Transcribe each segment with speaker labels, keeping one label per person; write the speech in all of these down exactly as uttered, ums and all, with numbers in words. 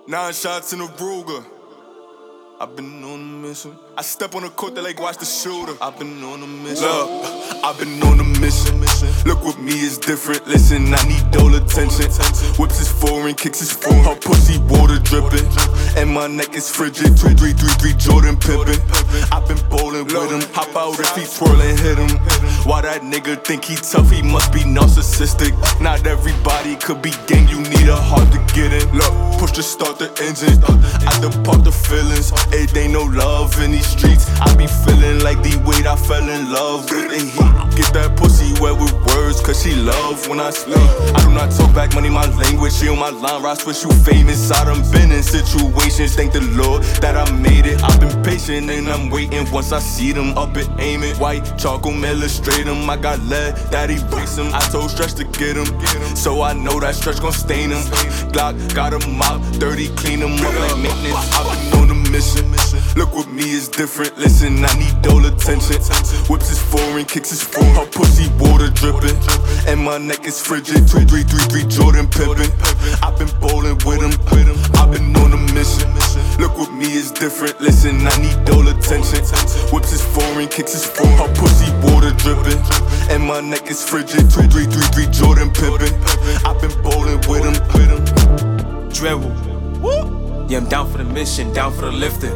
Speaker 1: Nine shots in a Ruger. I've been on a mission. I step on the court, they like watch the shooter. I've been on a mission. Look, I've been on a mission. Look with me is different. Listen, I need all attention. Whips is foreign, kicks is foreign. Her pussy water dripping, and my neck is frigid. Two, three, three, three, Jordan Pippen. I've been bowling with him. Hop out if he twirling, hit him. Why that nigga think he tough? He must be narcissistic. Not everybody could be gang. You need a heart to get in. Look, push to start the engine. I depart the feelings. It ain't no love in these streets. I be feeling like the weight I fell in love with the heat. Get that pussy wet with words, cause she love when I speak. I do not talk back money, my language. She on my line, I switch you famous. I done been in situations, thank the Lord that I made it. I've been patient and I'm waiting. Once I see them up and aiming. White charcoal illustrate them. I got lead that erase them. I told Stretch to get them, so I know that Stretch gon' stain them. Glock got them out, dirty, clean them up like maintenance. I've been on a mission. Look with me is different. Listen, I need all attention. Whips is foreign, kicks is foreign. Her pussy water dripping, and my neck is frigid. Two, three, three, three, Jordan Pippen. I've been bowling with him. I've been on a mission. Look with me is different. Listen, I need all attention. Whips is foreign, kicks is foreign. Her pussy water dripping, and my neck is frigid. Two, three, three, three, Jordan Pippen. I've been bowling with him.
Speaker 2: Dribble. Yeah, I'm down for the mission, down for the lifting.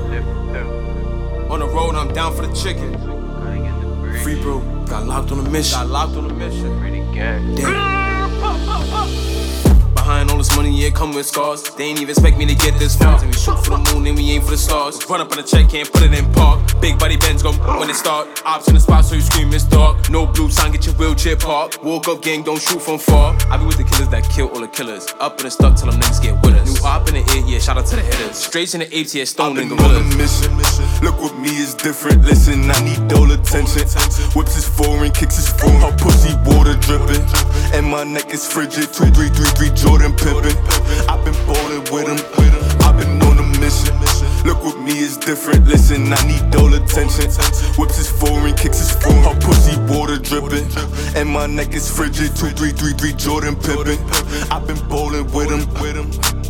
Speaker 2: On the road, I'm down for the chicken. Free bro, got locked on a mission. Got locked on a mission. Damn. Behind all this money, yeah, come with scars. They ain't even expect me to get this far. And we shoot for the moon, and we aim for the stars. Run up on the check, can't put it in park. Big body Benz go when it start. Ops in the spot, so you scream, it's dark. No blue sign, get your wheelchair parked. Woke up, gang, don't shoot from far. I be with the killers that kill all the killers. Up in the stuck till them niggas get with us. New op in the ear, yeah, shout out to the hitters. Straight in the apes, yeah, stone and gorillas.
Speaker 1: On a mission. Look with me is different. Listen, I need all attention. Whips is foreign, kicks is foreign. Her pussy water dripping, and my neck is frigid. Two, three, three, three, Jordan Pippen. I've been bowling with him. I've been on a mission. Look with me is different. Listen, I need all attention. Whips is foreign, kicks is foreign. Her pussy water dripping, and my neck is frigid. Two, three, three, three, Jordan Pippen. I've been bowling with him.